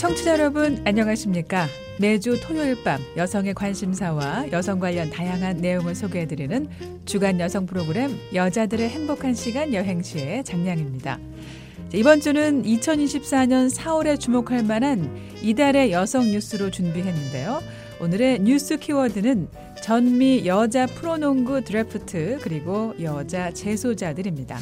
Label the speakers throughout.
Speaker 1: 청취자 여러분 안녕하십니까? 매주 토요일 밤 여성의 관심사와 여성 관련 다양한 내용을 소개해드리는 주간 여성 프로그램 여자들의 행복한 시간 여행시의 장량입니다. 이번 주는 2024년 4월에 주목할 만한 이달의 여성 뉴스로 준비했는데요. 오늘의 뉴스 키워드는 전미 여자 프로농구 드래프트 그리고 여자 재소자들입니다.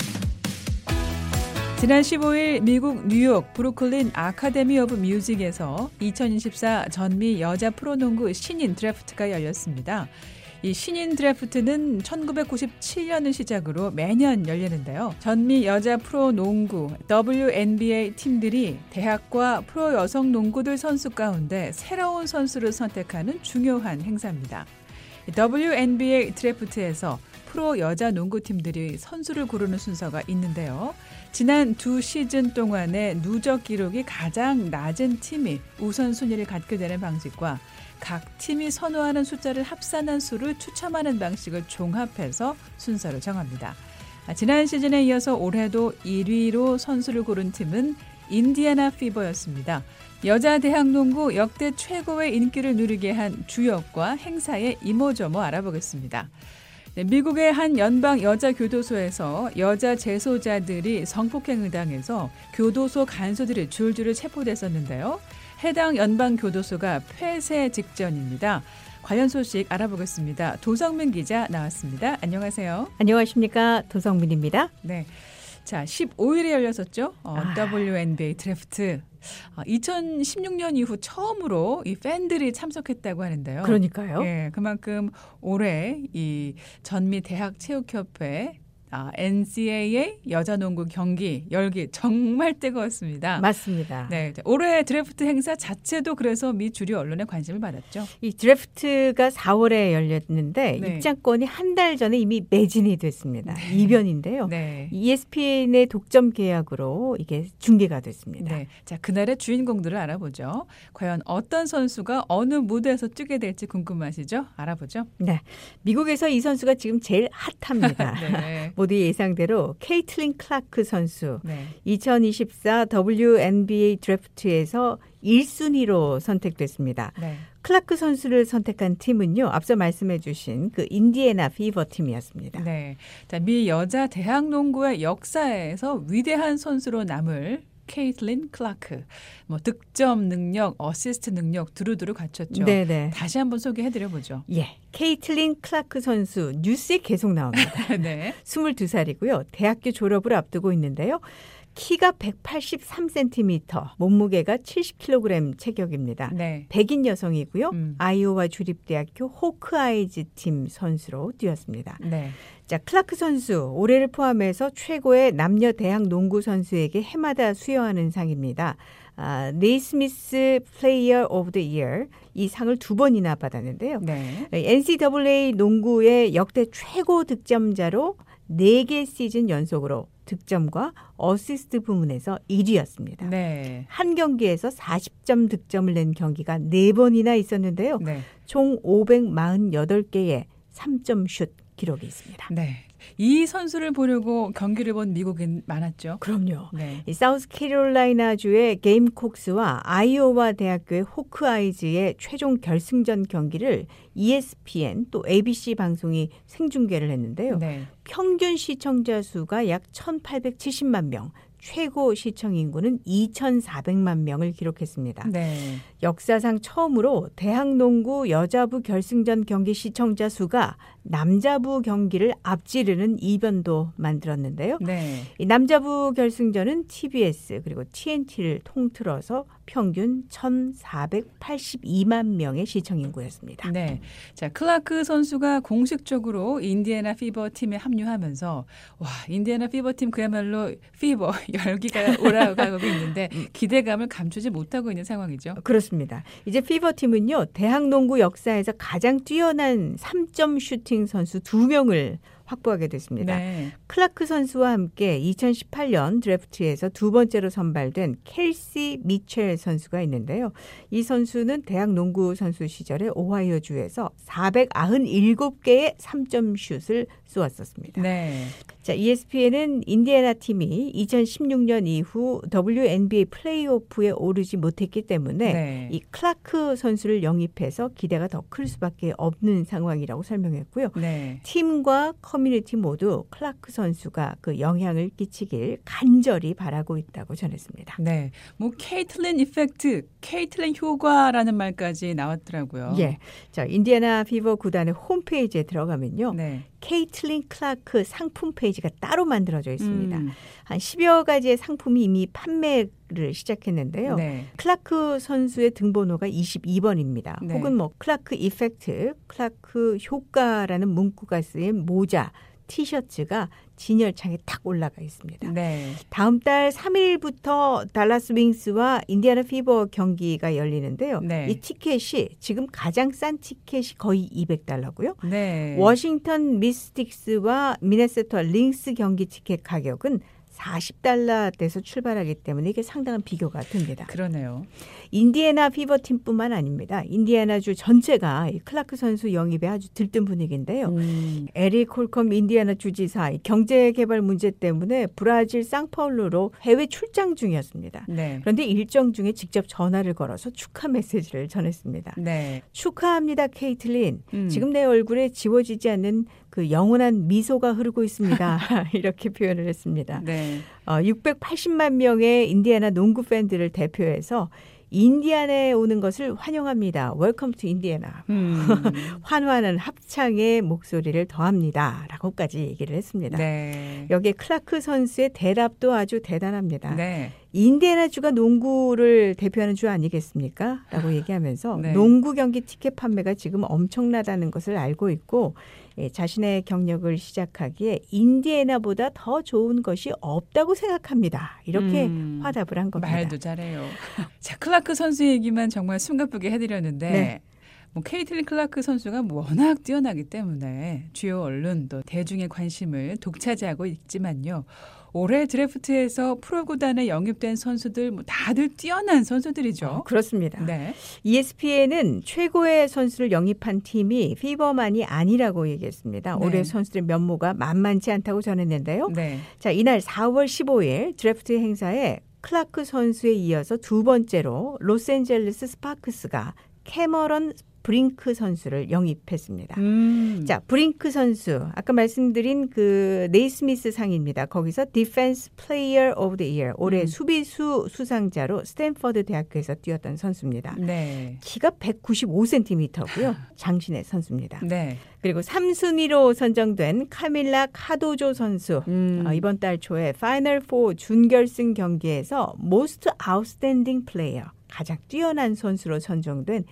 Speaker 1: 지난 15일 미국 뉴욕 브루클린 아카데미 오브 뮤직에서 2024 전미 여자 프로농구 신인 드래프트가 열렸습니다. 이 신인 드래프트는 1997년을 시작으로 매년 열리는데요. 전미 여자 프로농구 WNBA 팀들이 대학과 프로 여성 농구들 선수 가운데 새로운 선수를 선택하는 중요한 행사입니다. WNBA 드래프트에서 프로 여자 농구팀들이 선수를 고르는 순서가 있는데요. 지난 두 시즌 동안의 누적 기록이 가장 낮은 팀이 우선순위를 갖게 되는 방식과 각 팀이 선호하는 숫자를 합산한 수를 추첨하는 방식을 종합해서 순서를 정합니다. 지난 시즌에 이어서 올해도 1위로 선수를 고른 팀은 인디애나 피버였습니다. 여자 대학농구 역대 최고의 인기를 누리게 한 주역과 행사의 이모저모 알아보겠습니다. 미국의 한 연방 여자 교도소에서 여자 재소자들이 성폭행을 당해서 교도소 간수들이 줄줄이 체포됐었는데요. 해당 연방 교도소가 폐쇄 직전입니다. 관련 소식 알아보겠습니다. 도성민 기자 나왔습니다. 안녕하세요.
Speaker 2: 안녕하십니까. 도성민입니다.
Speaker 1: 네. 자, 15일에 열렸었죠. WNBA 드래프트. 2016년 이후 처음으로 이 팬들이 참석했다고 하는데요.
Speaker 2: 그러니까요.
Speaker 1: 예, 그만큼 올해 이 전미 대학체육협회 NCAA 여자농구 경기 열기 정말 뜨거웠습니다.
Speaker 2: 맞습니다.
Speaker 1: 네, 올해 드래프트 행사 자체도 그래서 미 주류 언론의 관심을 받았죠.
Speaker 2: 이 드래프트가 4월에 열렸는데
Speaker 1: 네.
Speaker 2: 입장권이 한 달 전에 이미 매진이 됐습니다.
Speaker 1: 네.
Speaker 2: 이변인데요.
Speaker 1: 네.
Speaker 2: ESPN의 독점 계약으로 이게 중계가 됐습니다.
Speaker 1: 네, 자 그날의 주인공들을 알아보죠. 과연 어떤 선수가 어느 무대에서 뛰게 될지 궁금하시죠? 알아보죠.
Speaker 2: 네, 미국에서 이 선수가 지금 제일 핫합니다.
Speaker 1: 네.
Speaker 2: 모두 예상대로 케이틀린 클라크 선수.
Speaker 1: 네.
Speaker 2: 2024 WNBA 드래프트에서 1순위로 선택됐습니다.
Speaker 1: 네.
Speaker 2: 클라크 선수를 선택한 팀은요. 앞서 말씀해 주신 그 인디애나 피버 팀이었습니다.
Speaker 1: 네. 자, 미 여자 대학 농구의 역사에서 위대한 선수로 남을 케이틀린 클라크. 뭐 득점 능력, 어시스트 능력 두루두루 갖췄죠.
Speaker 2: 네네.
Speaker 1: 다시 한번 소개해드려 보죠.
Speaker 2: 예, 케이틀린 클라크 선수 뉴스에 계속 나옵니다.
Speaker 1: 네.
Speaker 2: 22살이고요. 대학교 졸업을 앞두고 있는데요. 키가 183cm, 몸무게가 70kg 체격입니다.
Speaker 1: 네.
Speaker 2: 백인 여성이고요. 아이오와 주립대학교 호크아이즈 팀 선수로 뛰었습니다.
Speaker 1: 네.
Speaker 2: 자, 클라크 선수 올해를 포함해서 최고의 남녀 대학 농구 선수에게 해마다 수여하는 상입니다. 네이스미스 플레이어 오브 더 이어 이 상을 2번이나 받았는데요.
Speaker 1: 네.
Speaker 2: NCAA 농구의 역대 최고 득점자로 4개 시즌 연속으로 득점과 어시스트 부문에서 1위였습니다.
Speaker 1: 네.
Speaker 2: 한 경기에서 40점 득점을 낸 경기가 4번이나 있었는데요.
Speaker 1: 네.
Speaker 2: 총 548개의 3점 슛 기록이 있습니다.
Speaker 1: 네. 이 선수를 보려고 경기를 본 미국인 많았죠.
Speaker 2: 그럼요.
Speaker 1: 네.
Speaker 2: 이 사우스캐롤라이나주의 게임콕스와 아이오와 대학교의 호크아이즈의 최종 결승전 경기를 ESPN 또 ABC 방송이 생중계를 했는데요.
Speaker 1: 네.
Speaker 2: 평균 시청자 수가 약 1,870만 명, 최고 시청 인구는 2,400만 명을 기록했습니다.
Speaker 1: 네.
Speaker 2: 역사상 처음으로 대학농구 여자부 결승전 경기 시청자 수가 남자부 경기를 앞지르는 이변도 만들었는데요.
Speaker 1: 네.
Speaker 2: 이 남자부 결승전은 TBS 그리고 TNT를 통틀어서 평균 1,482만 명의 시청 인구였습니다.
Speaker 1: 네. 자, 클라크 선수가 공식적으로 인디애나 피버 팀에 합류하면서 와, 인디애나 피버 팀 그야말로 피버 열기가 올라가고 있는데 기대감을 감추지 못하고 있는 상황이죠.
Speaker 2: 그렇습니다. 이제 피버 팀은요. 대학 농구 역사에서 가장 뛰어난 3점 슈팅 선수 2명을 확보하게 됐습니다.
Speaker 1: 네.
Speaker 2: 클라크 선수와 함께 2018년 드래프트에서 두 번째로 선발된 켈시 미첼 선수가 있는데요. 이 선수는 대학 농구 선수 시절에 오하이오주에서 497개의 3점 슛을 쏘았었습니다.
Speaker 1: 네.
Speaker 2: 자, ESPN은 인디애나 팀이 2016년 이후 WNBA 플레이오프에 오르지 못했기 때문에
Speaker 1: 네.
Speaker 2: 이 클라크 선수를 영입해서 기대가 더 클 수밖에 없는 상황이라고 설명했고요.
Speaker 1: 네.
Speaker 2: 팀과 커뮤니티 모두 클라크 선수가 그 영향을 끼치길 간절히 바라고 있다고 전했습니다.
Speaker 1: 네. 뭐 케이틀린 이펙트, 케이틀린 효과라는 말까지 나왔더라고요.
Speaker 2: 예. 자, 인디애나 피버 구단의 홈페이지에 들어가면요.
Speaker 1: 네.
Speaker 2: 케이틀린 클라크 상품 페이지가 따로 만들어져 있습니다. 한 10여 가지의 상품이 이미 판매를 시작했는데요.
Speaker 1: 네.
Speaker 2: 클라크 선수의 등번호가 22번입니다.
Speaker 1: 네.
Speaker 2: 혹은 뭐 클라크 이펙트, 클라크 효과라는 문구가 쓰인 모자, 티셔츠가 진열창에 탁 올라가 있습니다.
Speaker 1: 네.
Speaker 2: 다음 달 3일부터 달라스 윙스와 인디애나 피버 경기가 열리는데요.
Speaker 1: 네.
Speaker 2: 이 티켓이 지금 가장 싼 티켓이 거의 $200고요.
Speaker 1: 네.
Speaker 2: 워싱턴 미스틱스와 미네소타 링스 경기 티켓 가격은 $40대에서 출발하기 때문에 이게 상당한 비교가 됩니다.
Speaker 1: 그러네요.
Speaker 2: 인디애나 피버팀뿐만 아닙니다. 인디애나주 전체가 이 클라크 선수 영입에 아주 들뜬 분위기인데요. 에릭 홀컴 인디애나 주지사 경제개발 문제 때문에 브라질 상파울루로 해외 출장 중이었습니다.
Speaker 1: 네.
Speaker 2: 그런데 일정 중에 직접 전화를 걸어서 축하 메시지를 전했습니다.
Speaker 1: 네.
Speaker 2: 축하합니다, 케이틀린. 지금 내 얼굴에 지워지지 않는 그 영원한 미소가 흐르고 있습니다. 이렇게 표현을 했습니다.
Speaker 1: 네.
Speaker 2: 680만 명의 인디애나 농구 팬들을 대표해서 인디애나에 오는 것을 환영합니다. 웰컴 투 인디애나. 환호하는 합창의 목소리를 더합니다. 라고까지 얘기를 했습니다.
Speaker 1: 네.
Speaker 2: 여기에 클라크 선수의 대답도 아주 대단합니다.
Speaker 1: 네.
Speaker 2: 인디애나주가 농구를 대표하는 주 아니겠습니까? 라고 얘기하면서
Speaker 1: 네.
Speaker 2: 농구 경기 티켓 판매가 지금 엄청나다는 것을 알고 있고 자신의 경력을 시작하기에 인디애나보다 더 좋은 것이 없다고 생각합니다. 이렇게 화답을 한 겁니다.
Speaker 1: 말도 잘해요. 자, 클라크 선수 얘기만 정말 숨가쁘게 해드렸는데
Speaker 2: 네.
Speaker 1: 뭐 케이틀린 클라크 선수가 워낙 뛰어나기 때문에 주요 언론 또 대중의 관심을 독차지하고 있지만요. 올해 드래프트에서 프로구단에 영입된 선수들 뭐 다들 뛰어난 선수들이죠.
Speaker 2: 그렇습니다.
Speaker 1: 네.
Speaker 2: ESPN은 최고의 선수를 영입한 팀이 피버만이 아니라고 얘기했습니다.
Speaker 1: 네.
Speaker 2: 올해 선수들의 면모가 만만치 않다고 전했는데요.
Speaker 1: 네.
Speaker 2: 자, 이날 4월 15일 드래프트 행사에 클라크 선수에 이어서 두 번째로 로스앤젤레스 스파크스가 캐머런 브링크 선수를 영입했습니다. 자, 브링크 선수 아까 말씀드린 그 네이스미스 상입니다. 거기서 Defense Player of the Year 올해 수비수 수상자로 스탠퍼드 대학교에서 뛰었던 선수입니다.
Speaker 1: 네.
Speaker 2: 키가 195cm고요. 장신의 선수입니다.
Speaker 1: 네.
Speaker 2: 그리고 3순위로 선정된 카밀라 카도조 선수 이번 달 초에 파이널 4 준결승 경기에서 Most Outstanding Player 가장 뛰어난 선수로 선정된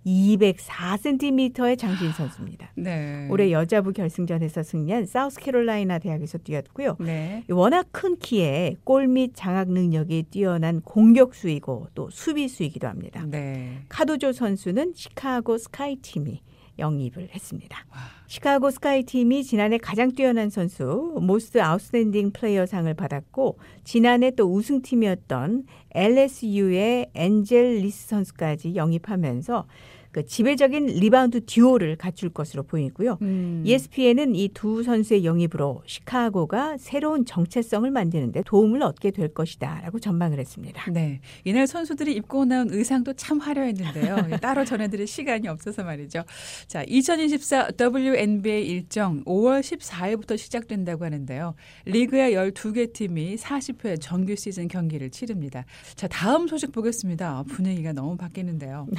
Speaker 2: 204cm의 장신 선수입니다.
Speaker 1: 네.
Speaker 2: 올해 여자부 결승전에서 승리한 사우스캐롤라이나 대학에서 뛰었고요.
Speaker 1: 네.
Speaker 2: 워낙 큰 키에 골 및 장악 능력이 뛰어난 공격수이고 또 수비수이기도 합니다.
Speaker 1: 네.
Speaker 2: 카도조 선수는 시카고 스카이팀이 영입을 했습니다. 시카고 스카이팀이 지난해 가장 뛰어난 선수 모스트 아웃스탠딩 플레이어 상을 받았고 지난해 또 우승팀이었던 LSU의 엔젤 리스 선수까지 영입하면서 그 지배적인 리바운드 듀오를 갖출 것으로 보이고요. ESPN은 이 두 선수의 영입으로 시카고가 새로운 정체성을 만드는 데 도움을 얻게 될 것이다 라고 전망을 했습니다.
Speaker 1: 네. 이날 선수들이 입고 나온 의상도 참 화려했는데요. 따로 전해드릴 시간이 없어서 말이죠. 자, 2024 WNBA 일정 5월 14일부터 시작된다고 하는데요. 리그의 12개 팀이 40회 정규 시즌 경기를 치릅니다. 자, 다음 소식 보겠습니다. 분위기가 너무 바뀌는데요.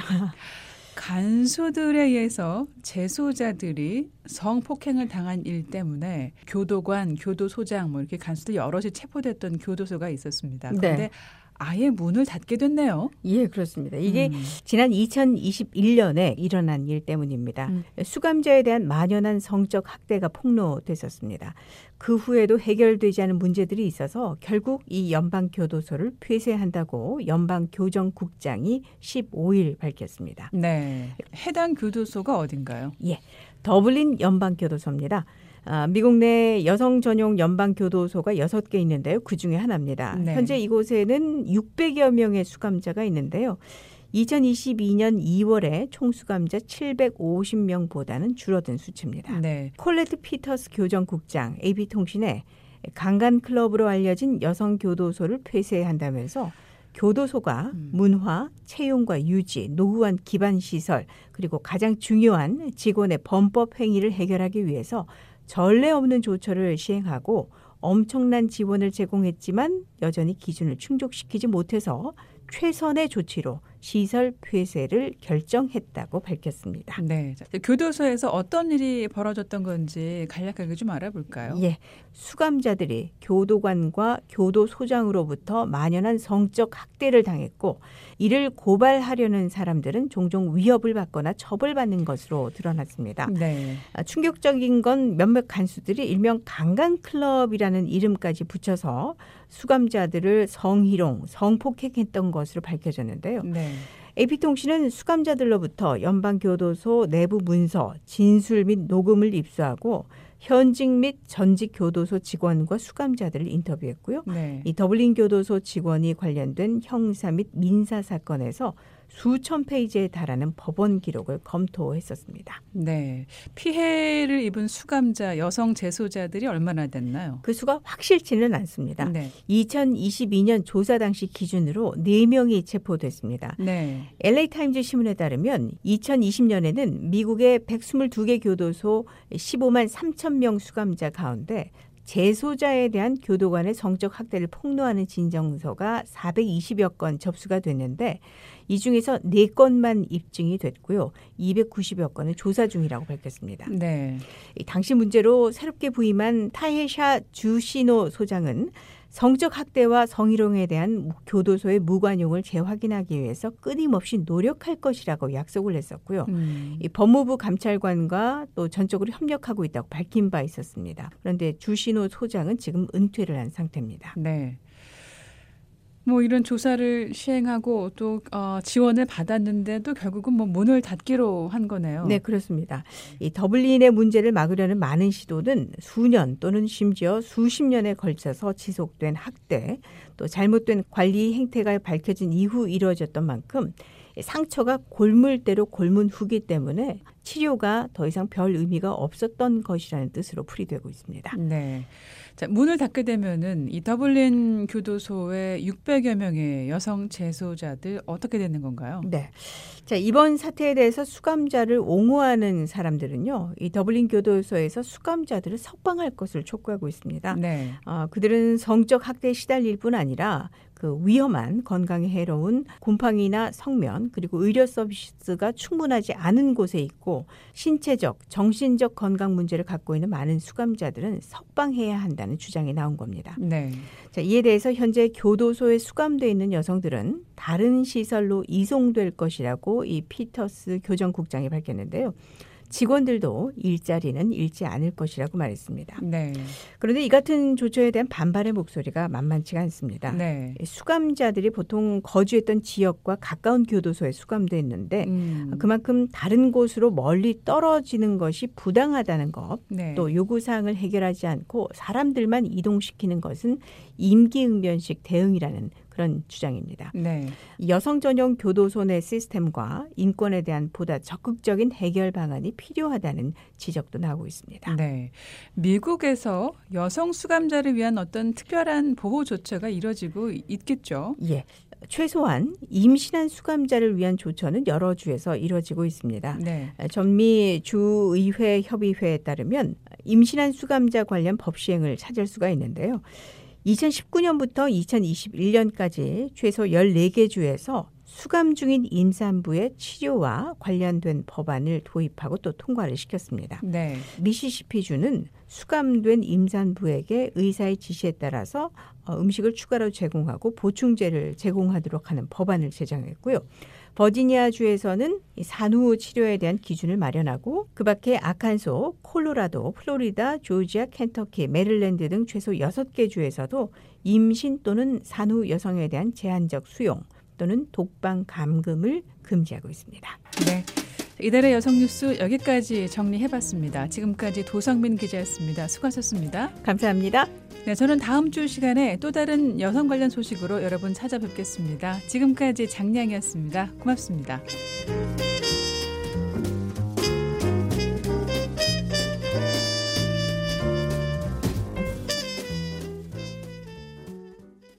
Speaker 1: 간수들에 의해서 재소자들이 성폭행을 당한 일 때문에 교도관, 교도소장 뭐 이렇게 간수들 여럿이 체포됐던 교도소가 있었습니다. 그런데
Speaker 2: 네.
Speaker 1: 아예 문을 닫게 됐네요.
Speaker 2: 예, 그렇습니다. 이게 지난 2021년에 일어난 일 때문입니다. 수감자에 대한 만연한 성적 학대가 폭로됐었습니다. 그 후에도 해결되지 않은 문제들이 있어서 결국 이 연방교도소를 폐쇄한다고 연방교정국장이 15일 밝혔습니다.
Speaker 1: 네. 해당 교도소가 어딘가요?
Speaker 2: 예, 더블린 연방교도소입니다. 미국 내 여성 전용 연방교도소가 6개 있는데요. 그중에 하나입니다.
Speaker 1: 네.
Speaker 2: 현재 이곳에는 600여 명의 수감자가 있는데요. 2022년 2월에 총 수감자 750명보다는 줄어든 수치입니다.
Speaker 1: 네.
Speaker 2: 콜레트 피터스 교정국장 AB통신에 강간 클럽으로 알려진 여성 교도소를 폐쇄한다면서 교도소가 문화, 채용과 유지, 노후한 기반 시설, 그리고 가장 중요한 직원의 범법 행위를 해결하기 위해서 전례 없는 조처를 시행하고 엄청난 지원을 제공했지만 여전히 기준을 충족시키지 못해서 최선의 조치로 시설 폐쇄를 결정했다고 밝혔습니다.
Speaker 1: 네. 교도소에서 어떤 일이 벌어졌던 건지 간략하게 좀 알아볼까요?
Speaker 2: 예, 수감자들이 교도관과 교도소장으로부터 만연한 성적 학대를 당했고 이를 고발하려는 사람들은 종종 위협을 받거나 처벌받는 것으로 드러났습니다.
Speaker 1: 네.
Speaker 2: 충격적인 건 몇몇 간수들이 일명 강간클럽이라는 이름까지 붙여서 수감자들을 성희롱, 성폭행했던 것으로 밝혀졌는데요.
Speaker 1: 네.
Speaker 2: AP통신은 수감자들로부터 연방교도소 내부 문서, 진술 및 녹음을 입수하고 현직 및 전직 교도소 직원과 수감자들을 인터뷰했고요.
Speaker 1: 네.
Speaker 2: 이 더블린 교도소 직원이 관련된 형사 및 민사 사건에서 수천 페이지에 달하는 법원 기록을 검토했었습니다.
Speaker 1: 네. 피해를 입은 수감자 여성 재소자들이 얼마나 됐나요?
Speaker 2: 그 수가 확실치는 않습니다.
Speaker 1: 네.
Speaker 2: 2022년 조사 당시 기준으로 4명이 체포됐습니다.
Speaker 1: 네.
Speaker 2: LA타임즈 신문에 따르면 2020년에는 미국의 122개 교도소 15만 3천 명 수감자 가운데 재소자에 대한 교도관의 성적 학대를 폭로하는 진정서가 420여 건 접수가 됐는데 이 중에서 4건만 입증이 됐고요. 290여 건은 조사 중이라고 밝혔습니다.
Speaker 1: 네.
Speaker 2: 당시 문제로 새롭게 부임한 타헤샤 주시노 소장은 성적 학대와 성희롱에 대한 교도소의 무관용을 재확인하기 위해서 끊임없이 노력할 것이라고 약속을 했었고요. 이 법무부 감찰관과 또 전적으로 협력하고 있다고 밝힌 바 있었습니다. 그런데 주시노 소장은 지금 은퇴를 한 상태입니다.
Speaker 1: 네. 뭐 이런 조사를 시행하고 또 지원을 받았는데도 결국은 뭐 문을 닫기로 한 거네요.
Speaker 2: 네, 그렇습니다. 이 더블린의 문제를 막으려는 많은 시도는 수년 또는 심지어 수십 년에 걸쳐서 지속된 학대, 또 잘못된 관리 행태가 밝혀진 이후 이루어졌던 만큼 상처가 골물대로 골문 후기 때문에 치료가 더 이상 별 의미가 없었던 것이라는 뜻으로 풀이되고 있습니다.
Speaker 1: 네. 자, 문을 닫게 되면은 이 더블린 교도소의 600여 명의 여성 재소자들 어떻게 되는 건가요?
Speaker 2: 네. 자, 이번 사태에 대해서 수감자를 옹호하는 사람들은요, 이 더블린 교도소에서 수감자들을 석방할 것을 촉구하고 있습니다.
Speaker 1: 네.
Speaker 2: 그들은 성적 학대에 시달릴 뿐 아니라 그 위험한 건강에 해로운 곰팡이나 성면 그리고 의료 서비스가 충분하지 않은 곳에 있고 신체적, 정신적 건강 문제를 갖고 있는 많은 수감자들은 석방해야 한다는 주장이 나온 겁니다.
Speaker 1: 네.
Speaker 2: 자, 이에 대해서 현재 교도소에 수감돼 있는 여성들은 다른 시설로 이송될 것이라고 이 피터스 교정국장이 밝혔는데요. 직원들도 일자리는 잃지 않을 것이라고 말했습니다.
Speaker 1: 네.
Speaker 2: 그런데 이 같은 조처에 대한 반발의 목소리가 만만치가 않습니다.
Speaker 1: 네.
Speaker 2: 수감자들이 보통 거주했던 지역과 가까운 교도소에 수감돼 있는데 그만큼 다른 곳으로 멀리 떨어지는 것이 부당하다는 것,
Speaker 1: 네.
Speaker 2: 또 요구사항을 해결하지 않고 사람들만 이동시키는 것은 임기응변식 대응이라는 그런 주장입니다.
Speaker 1: 네.
Speaker 2: 여성 전용 교도소 내 시스템과 인권에 대한 보다 적극적인 해결 방안이 필요하다는 지적도 나오고 있습니다.
Speaker 1: 네. 미국에서 여성 수감자를 위한 어떤 특별한 보호 조처가 이뤄지고 있겠죠?
Speaker 2: 예. 최소한 임신한 수감자를 위한 조처는 여러 주에서 이루어지고 있습니다.
Speaker 1: 네.
Speaker 2: 전미 주의회 협의회에 따르면 임신한 수감자 관련 법 시행을 찾을 수가 있는데요. 2019년부터 2021년까지 최소 14개 주에서 수감 중인 임산부의 치료와 관련된 법안을 도입하고 또 통과를 시켰습니다.
Speaker 1: 네.
Speaker 2: 미시시피주는 수감된 임산부에게 의사의 지시에 따라서 음식을 추가로 제공하고 보충제를 제공하도록 하는 법안을 제정했고요. 버지니아주에서는 산후 치료에 대한 기준을 마련하고 그밖에 아칸소, 콜로라도, 플로리다, 조지아, 켄터키, 메릴랜드 등 최소 6개 주에서도 임신 또는 산후 여성에 대한 제한적 수용 또는 독방 감금을 금지하고 있습니다.
Speaker 1: 네. 이달의 여성 뉴스 여기까지 정리해봤습니다. 지금까지 도성민 기자였습니다. 수고하셨습니다.
Speaker 2: 감사합니다.
Speaker 1: 네, 저는 다음 주 시간에 또 다른 여성 관련 소식으로 여러분 찾아뵙겠습니다. 지금까지 장량이었습니다. 고맙습니다.